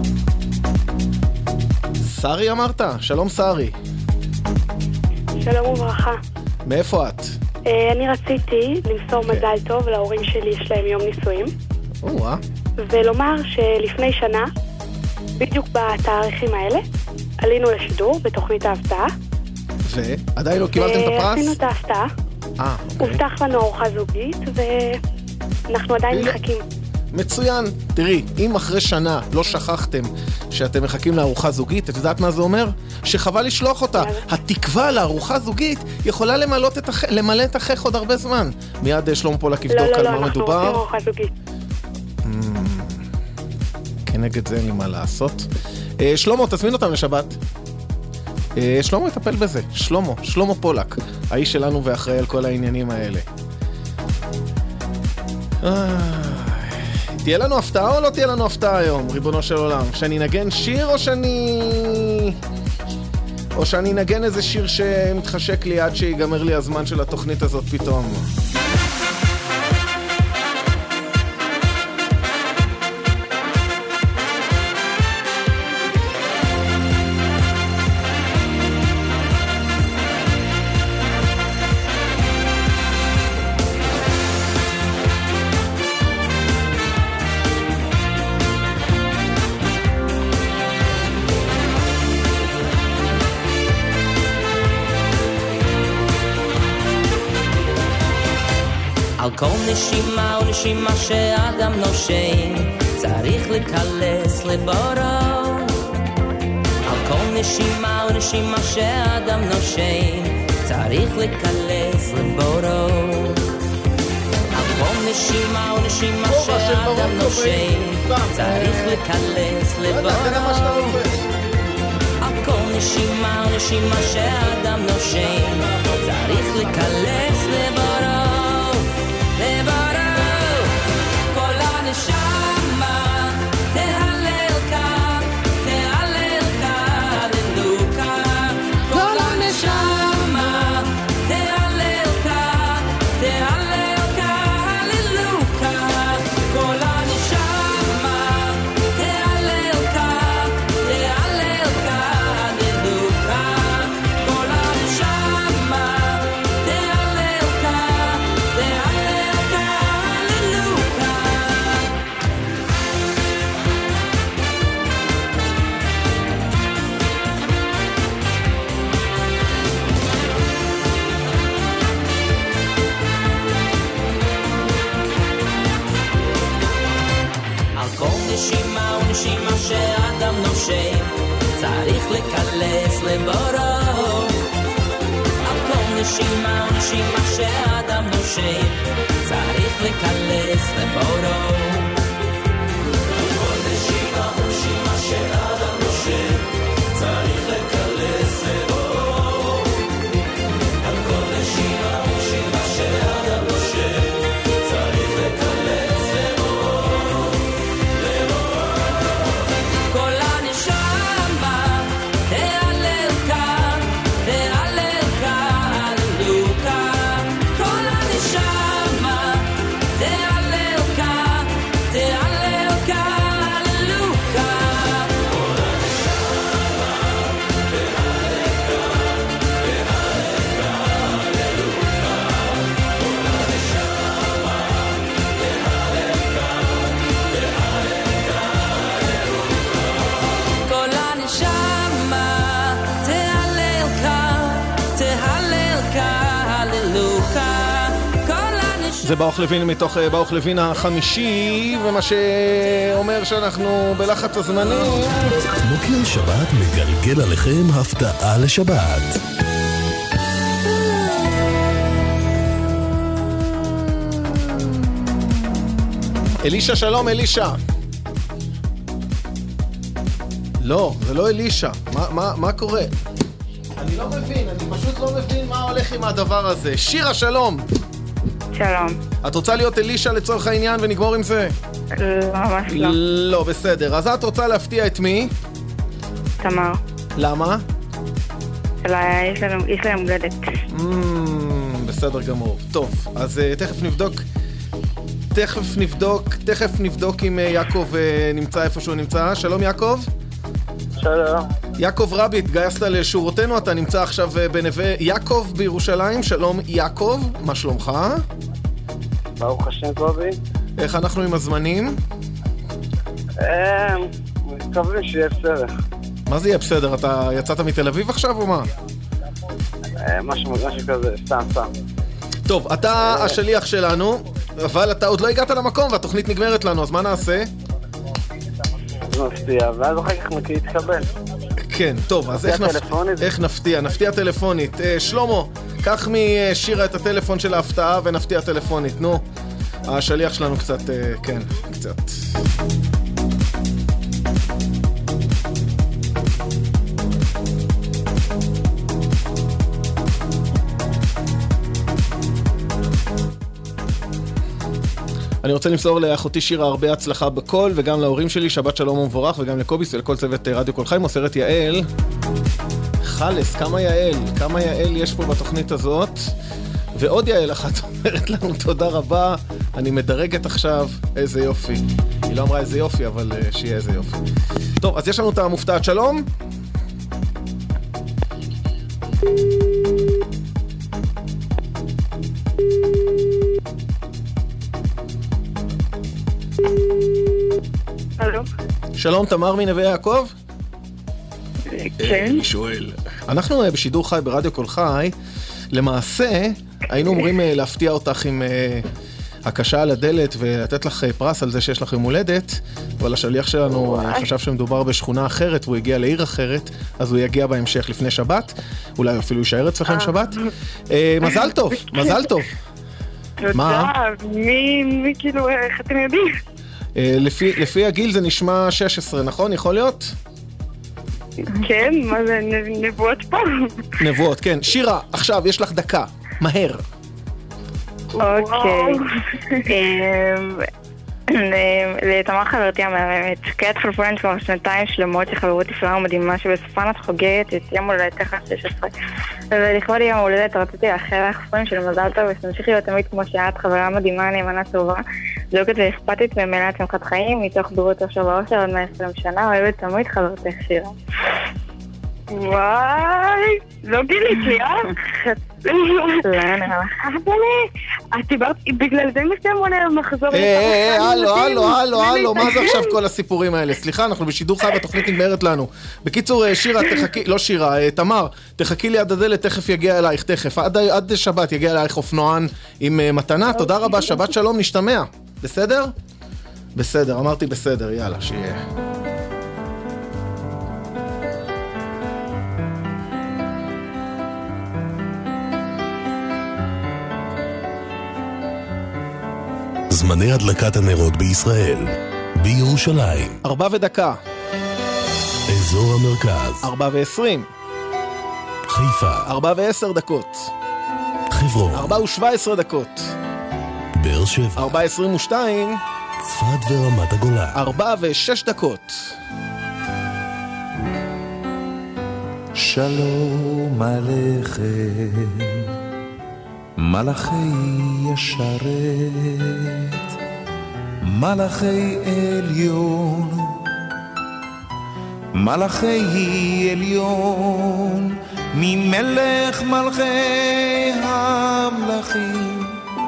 שרי אמרת? שלום שרי. שלום וברכה. מאיפה את? אני רציתי למסור מזל טוב להורים שלי, יש להם יום נישואים. ולומר שלפני שנה, בדיוק בתאריכים האלה, עלינו לשידור בתוכנית ההפתעה. ועדיין לא קיבלתם את הפרס? עשינו את ההפתעה. הובטח לנו ארוחה זוגית, ואנחנו עדיין מחכים. מצוין. תראי, אם אחרי שנה לא שכחתם שאתם מחכים לארוחה זוגית, את יודעת מה זה אומר? שחבל לשלוח אותה. התקווה לארוחה זוגית יכולה למלא את החך עוד הרבה זמן. מיד שלמה פולק יבדוק על מה מדובר. אנחנו רוצים ארוחה זוגית. כנגד זה אין לי מה לעשות. שלמה, תזמין אותם לשבת. שלמה יטפל בזה. שלמה פולק, האיש שלנו ואחראי על כל העניינים האלה. תהיה לנו הפתעה או לא תהיה לנו הפתעה היום, ריבונו של עולם? שאני נגן שיר או שאני נגן איזה שיר שמתחשק לי עד שיגמר לי הזמן של התוכנית הזאת פתאום? כל נשימה ונשימה שאדם נושם צריך לקלס לבורו. על כל נשימה ונשימה שאדם נושם צריך לקלס לבורו. על כל נשימה ונשימה שאדם נושם צריך לקלס לבורו. על כל נשימה ונשימה שאדם נושם צריך לקלס לבורו. לבורו כל הנשמה תהלל כאן, תהלל כאן אלוקה. כל הנשמה תהלל כאן, תהלל כאן אלוקה. כל הנשמה תהלל כאן, תהלל כאן אלוקה. כל הנשמה תהלל כאן, תהלל כאן אלוקה. על כל נשימה ונשימה שאדם נושם צריך לקלס לבורו. על כל נשימה ונשימה שאדם נושם צריך לקלס לבורו. על כל נשימה ונשימה שאדם נושם צריך לקלס לבורו. על כל נשימה ונשימה שאדם נושם צריך לקלס לבורו. כל הנשמה תהלל כאן, תהלל כאן אלוקה. כל הנשמה תהלל כאן, תהלל כאן אלוקה. כל הנשמה תהלל כאן, תהלל כאן אלוקה. כל הנשמה תהלל כאן, תהלל כאן אלוקה. כל הנשמה תהלל כאן, תהלל כאן אלוקה. כל הנשמה. זה ברוך לוין מתוך ברוך לוין החמישי, ומה שאומר שאנחנו בלחץ הזמנים. מוקר שבת מגלגל עליכם הפתעה לשבת. אלישה, שלום אלישה. לא, זה לא אלישה. מה קורה? אני לא מבין, אני פשוט לא מבין מה הולך עם הדבר הזה. שירה, שלום. שלום. את רוצה להיות אלישה לצורך העניין ונגמור עם זה? ממש לא. לא, בסדר. אז את רוצה להפתיע את מי? תמר. למה? יש להם הולדת. בסדר גמור. טוב, אז תכף נבדוק אם יעקב נמצא איפה שהוא נמצא. שלום יעקב. שלום. יעקב רבי, התגייסת לשורותינו, אתה נמצא עכשיו בנווה יעקב בירושלים. שלום יעקב, מה שלומך? ברוך השם קובי. איך אנחנו עם הזמנים? מקווים שיהיה בסדר. מה זה יהיה בסדר? אתה יצאת מתל אביב עכשיו או מה? משהו כזה, סתם. טוב, אתה השליח שלנו, אבל אתה עוד לא הגעת למקום והתוכנית נגמרת לנו, אז מה נעשה? נפתיע, ואז אחר כך נתקבל. כן, טוב, אז איך נפתיע? נפתיע טלפונית. שלמה, קח משירה את הטלפון של ההפתעה ונפתיע טלפונית. נו, השליח שלנו קצת, כן, קצת. אני רוצה למסור לאחותי שירה הרבה הצלחה בכל, וגם להורים שלי שבת שלום ומבורך, וגם לקוביס ולכל צוות רדיו כל חי. מוסרת יעל. חלס, כמה יעל יש פה בתוכנית הזאת. ועוד יעל אחת אומרת לנו תודה רבה, אני מדרגת עכשיו, איזה יופי. היא לא אמרה איזה יופי, אבל שיהיה איזה יופי. טוב, אז יש לנו את המופתעת. שלום. הלו. שלום, תמר מנווה יעקב? כן. אני שואל. אנחנו בשידור חי ברדיו כל חי, למעשה היינו אומרים להפתיע אותך עם הקשה על הדלת ולתת לך פרס על זה שיש לך יום הולדת, אבל השליח שלנו חשב שמדובר בשכונה אחרת והוא הגיע לעיר אחרת, אז הוא יגיע בהמשך לפני שבת, אולי אפילו יישאר אצלכם שבת. מזל טוב, מזל טוב. תודה, מי כאילו, איך אתם יודעים? לפי הגיל זה נשמע 16, נכון? יכול להיות? כן, מה זה, נבואות פה? נבואות, כן. שירה, עכשיו יש לך דקה, מהר. אוקיי. לתמר חברתי המהממת, כעת חלפו לנו כבר 2 שלמות של חברות נפלאה ומדהימה שבסופן את חוגגת את יום הולדתך ה-16, ולכבוד יום ההולדת רציתי לאחל לך ספרים של מזל טוב ושתמשיך להיות תמיד כמו שאת, חברה מדהימה, נאמנה טובה, זוגת ואכפתית ומלאת שמחת חיים מתוך בריאות אושר ואושר עוד 120 שנה, אוהבת תמיד חברתך שירה. וואי, לא גילית לי, לא נראה לך. אבל את דיברת, בגלל זה מסתם עונה מחזור. הלו, מה זה עכשיו כל הסיפורים האלה? סליחה, אנחנו בשידור חי והתוכנית נגמרת לנו. בקיצור, שירה, תחכי, לא שירה, תמר, תחכי לי עד הדלת, תכף יגיע אלייך, תכף. עד שבת יגיע אלייך אופנוען עם מתנה. תודה רבה, שבת שלום, נשתמע. בסדר? בסדר, אמרתי בסדר, יאללה, שיהיה. זמני הדלקת הנרות בישראל. בירושלים 4 ודקה. אזור המרכז 4:20. חיפה 4:10 דקות. חברון 4:17 דקות. באר שבע 4:22. צפת ורמת הגולן 4:06 דקות. שלום עליכם מלאכי ישרת, מלאכי עליון, מלאכי עליון, ממלך מלכי המלכים,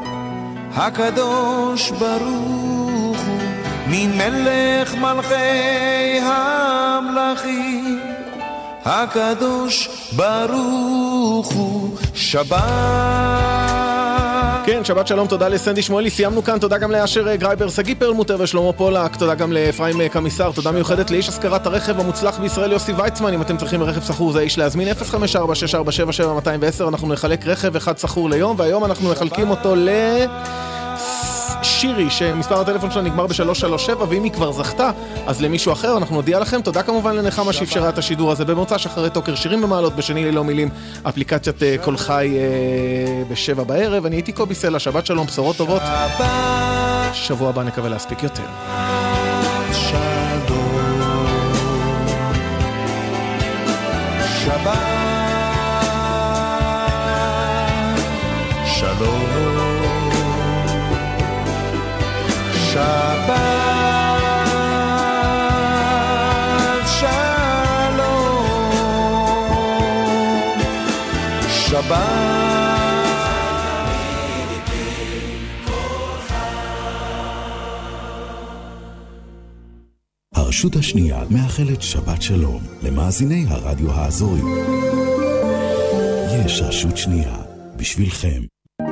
הקדוש ברוך הוא, ממלך מלכי המלכים, הקדוש ברוך הוא. שבת. כן, שבת שלום, תודה לסנדי שמואלי, סיימנו כאן, תודה גם לאשר גרייבר, סגי פרלמוטר ושלמה פולק, תודה גם לאפרים קמיסר, תודה מיוחדת לאיש השכרת הרכב המוצלח בישראל יוסי ויצמן. אם אתם צריכים רכב סחור זה איש להזמין, 054-647-7210, אנחנו נחלק רכב אחד סחור ליום, והיום אנחנו מחלקים אותו שירי, שמספר הטלפון שלה נגמר ב-337, ואם היא כבר זכתה, אז למישהו אחר אנחנו נודיע לכם. תודה כמובן לנחמה שאפשרה את השידור הזה במוצא שאחרי טוקר שירים במעלות, בשני ללא מילים, אפליקציית כל חי ב-7 בערב. אני הייתי קובי סלע, שבת שלום, בשורות טובות, שבוע הבא נקווה להספיק יותר. שבת שלום, שבת שלום, שבת. הרשות השנייה מאחלת שבת שלום למאזיני הרדיו האזורי. יש רשות שנייה בשבילכם.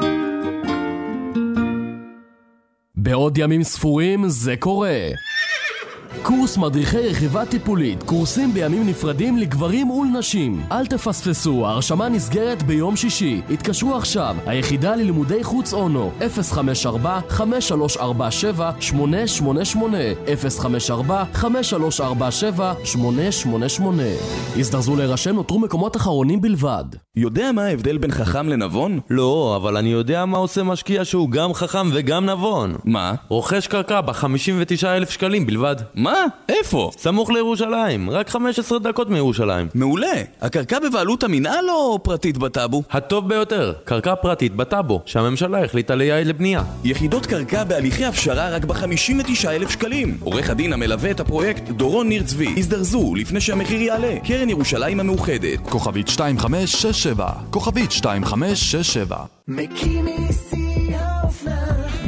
בעוד ימים ספורים זה קורה. קורס מדריכי רכיבה טיפולית, קורסים בימים נפרדים לגברים ולנשים. אל תפספסו, ההרשמה נסגרת ביום שישי. התקשרו עכשיו, היחידה ללימודי חוץ אונו, 054-5347-888, 054-5347-888. הזדרזו להירשם, נותרו מקומות אחרונים בלבד. יודע מה ההבדל בין חכם לנבון? לא, אבל אני יודע מה עושה משקיע שהוא גם חכם וגם נבון. מה? רוכש קרקע ב-59,000 שקלים בלבד. מה? איפה? סמוך לירושלים, רק 15 דקות מירושלים. מעולה. הקרקע בבעלות המינהל או פרטית בטאבו? הטוב ביותר, קרקע פרטית בטאבו, שהממשלה החליטה לייעד לבנייה. יחידות קרקע בהליכי הפשרה רק ב-59,000 שקלים. עורך הדין המלווה את הפרויקט דורון ניר צבי. הזדרזו לפני שהמחיר יעלה. קרן ירושלים המאוחדת. כוכבית 2567, כוכבית 2567. מקימי שיא האופנה,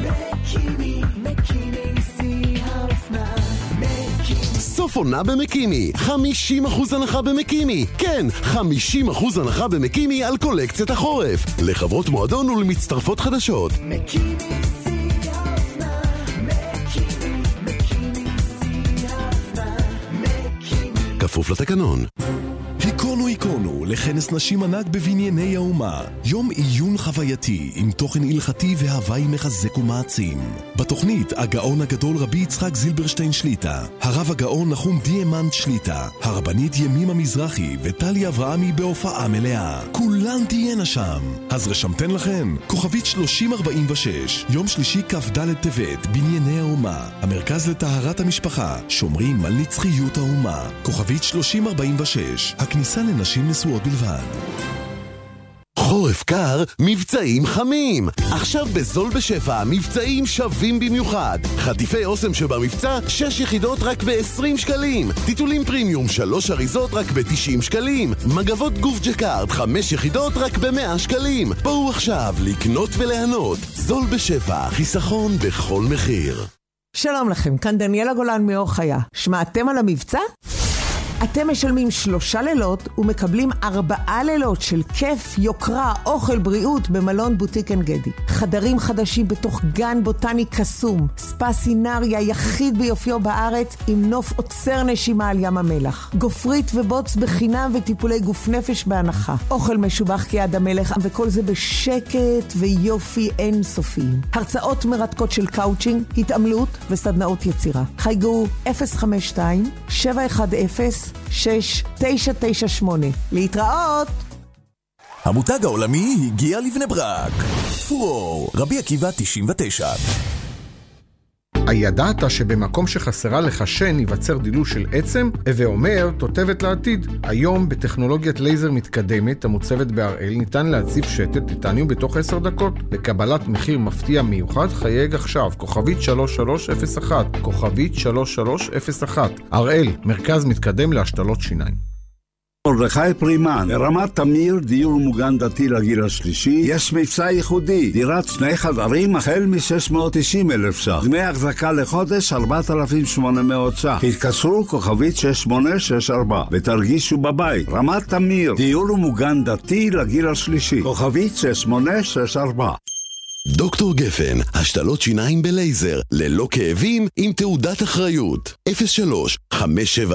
מקימי שיא האופנה, סוף עונה במקימי, 50% הנחה במקימי. כן, 50% הנחה במקימי על קולקציית החורף, לחברות מועדון ולמצטרפות חדשות. מקימי שיא כפוף לתקנון. היכונו לכנס נשים ענק בבנייני האומה. יום עיון חווייתי עם תוכן הלכתי והוואי מחזק ומעצים. בתוכנית הגאון הגדול רבי יצחק זילברשטיין שליטה, הרב הגאון נחום דיאמנט שליטה, הרבנית ימימה מזרחי וטלי אברהמי בהופעה מלאה. כולן תהיינה שם. אז רשמתן לכן, כוכבית 3046, יום שלישי כ"ד טבת, בנייני האומה. המרכז לטהרת המשפחה, שומרים על נצחיות האומה. כוכבית 3046, הכניסה לנשים נשואות בלבד. חורף קר, מבצעים חמים. עכשיו בזול בשפע, מבצעים שווים במיוחד. חטיפי אוסם שבמבצע, 6 יחידות רק ב-20 שקלים. טיטולים פרימיום 3 אריזות רק ב-90 שקלים. מגבות גוף ג'קארד 5 יחידות רק ב-100 שקלים. בואו עכשיו לקנות וליהנות. זול בשפע, חיסכון בכל מחיר. שלום לכם, כאן דניאלה גולן מאור חיה. שמעתם על המבצע? אתם משלמים 3 לילות ומקבלים 4 לילות של כיף, יוקרה, אוכל, בריאות במלון בוטיק עין גדי. חדרים חדשים בתוך גן בוטני קסום, ספא סינריה יחיד ביופיו בארץ עם נוף עוצר נשימה על ים המלח. גופרית ובוץ בחינם וטיפולי גוף נפש בהנחה. אוכל משובח כיד המלך וכל זה בשקט ויופי אינסופיים. הרצאות מרתקות של קאוצ'ינג, התעמלות וסדנאות יצירה. חייגו 052-710-6998. להתראות! המותג העולמי הגיע לבני ברק. פורור, רבי עקיבא 99. הידעת שבמקום שחסרה לך שן ייווצר דילול של עצם? הווה אומר, תותבת לעתיד. היום בטכנולוגיית לייזר מתקדמת המוצבת בהראל ניתן להציב שתל טיטניום בתוך 10 דקות. לקבלת מחיר מפתיע מיוחד חייג עכשיו, כוכבית 3301, כוכבית 3301. הראל, מרכז מתקדם להשתלות שיניים. מרדכי פרימן, ברמת תמיר, דיור מוגן דתי לגיל השלישי, יש מבצע ייחודי, דירת 2 חדרים החל מ-690,000 ש"ח, דמי החזקה לחודש 4,800 ש"ח, התקשרו כוכבית 6864 ותרגישו בבית. רמת תמיר, דיור מוגן דתי לגיל השלישי, כוכבית 6864. דוקטור גפן, השתלות שיניים בלייזר, ללא כאבים, עם תעודת אחריות. 03-570-7575.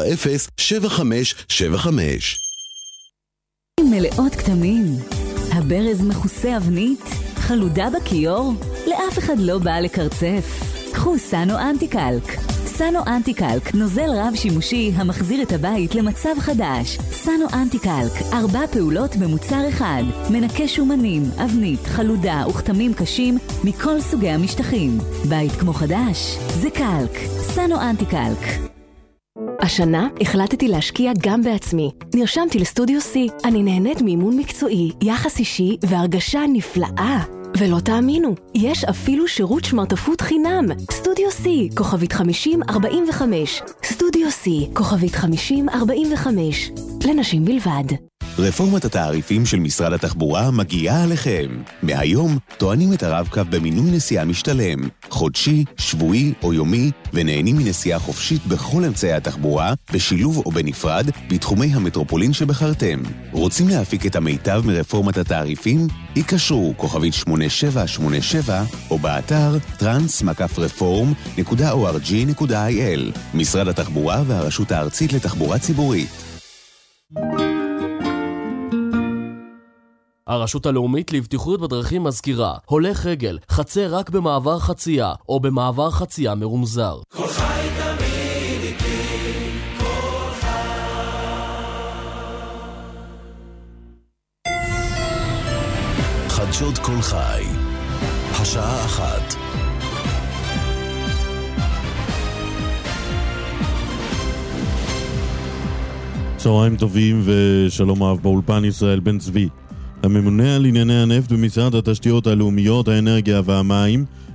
מלאות כתמים, הברז מכוסה אבנית, חלודה בכיור, לאף אחד לא בא לקרצף. קחו סאנו אנטיקלק. סאנו אנטיקלק, נוזל רב שימושי המחזיר את הבית למצב חדש. סאנו אנטיקלק, 4 פעולות במוצר אחד. מנקה שומנים, אבנית, חלודה וכתמים קשים מכל סוגי המשטחים. בית כמו חדש, זה קלק. סאנו אנטיקלק. השנה החלטתי להשקיע גם בעצמי. נרשמתי לסטודיו C. אני נהנית מאימון מקצועי, יחס אישי והרגשה נפלאה. ולא תאמינו, יש אפילו שירות שמרטפות חינם. סטודיו C, כוכבית 5045. סטודיו C, כוכבית 5045. לנשים בלבד. רפורמת התעריפים של משרד התחבורה מגיעה עליכם. מהיום טוענים את הרב-קו במינוי נסיעה משתלם, חודשי, שבועי או יומי, ונהנים מנסיעה חופשית בכל אמצעי התחבורה, בשילוב או בנפרד, בתחומי המטרופולין שבחרתם. רוצים להפיק את המיטב מרפורמת התעריפים? יקשרו כוכבית 8787 או באתר trans-reform.org.il. משרד התחבורה והרשות הארצית לתחבורה ציבורית. הרשות הלאומית לבטיחות בדרכים מזכירה, הולך רגל, חצה רק במעבר חצייה או במעבר חצייה מרומזר. כל חי תמיד איתי, כל חי. חדשות כל חי, השעה 1. צהריים טובים ושלום אהב באולפן ישראל בן צבי. הממונה על ענייני הנפט במשרד התשתיות הלאומיות, האנרגיה והמים